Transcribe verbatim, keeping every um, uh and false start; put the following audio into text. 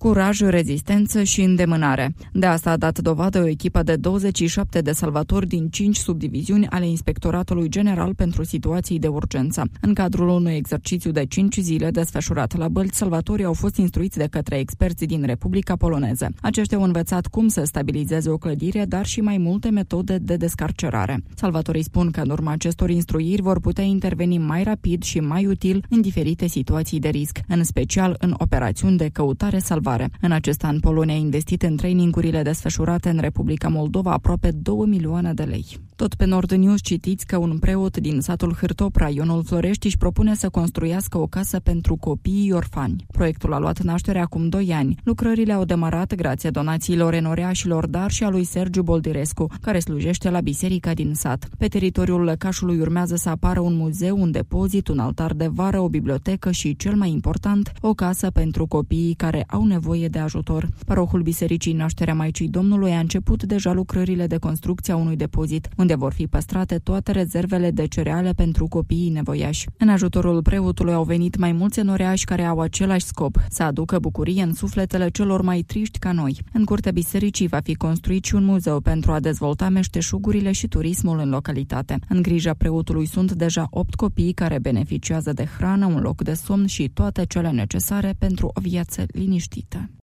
curaj, rezistență și îndemânare. De asta a dat dovadă o echipă de douăzeci și șapte de salvatori din cinci subdiviziuni ale Inspectoratului General pentru Situații de Urgență. În cadrul unui exercițiu de cinci zile desfășurat la Bălți, salvatorii au fost instruiți de către experți din Republica Poloneză. Aceștia au învățat cum să stabilizeze o clădire, dar și mai multe metode de descarcerare. Salvatorii spun că în urma acestor instruiri vor putea interveni mai rapid și mai util în diferite situații de risc, în special în operațiuni de căutare-salvare. În acest an, Polonia a investit în trainingurile desfășurate în Republica Moldova aproape două milioane de lei. Tot pe Nord News citiți că un preot din satul Hârtop, raionul Florești, își propune să construiască o casă pentru copiii orfani. Proiectul a luat naștere acum doi ani. Lucrările au demarat grație donațiilor enoreașilor, dar și a lui Sergiu Boldirescu, care slujește la biserica din sat. Pe teritoriul lăcașului urmează să apară un muzeu, un depozit, un altar de vară, o bibliotecă și, cel mai important, o casă pentru copiii care au nevoie de ajutor. Parohul Bisericii Nașterea Maicii Domnului a început deja lucrările de construcție a unui depozit, unde vor fi păstrate toate rezervele de cereale pentru copiii nevoiași. În ajutorul preotului au venit mai mulți enoreași care au același scop, să aducă bucurie în sufletele celor mai triști ca noi. În curtea bisericii va fi construit și un muzeu pentru a dezvolta meșteșugurile și turismul în localitate. În grija preotului sunt deja opt copii care beneficiază de hrană, un loc de somn și toate cele necesare pentru o viață liniștită.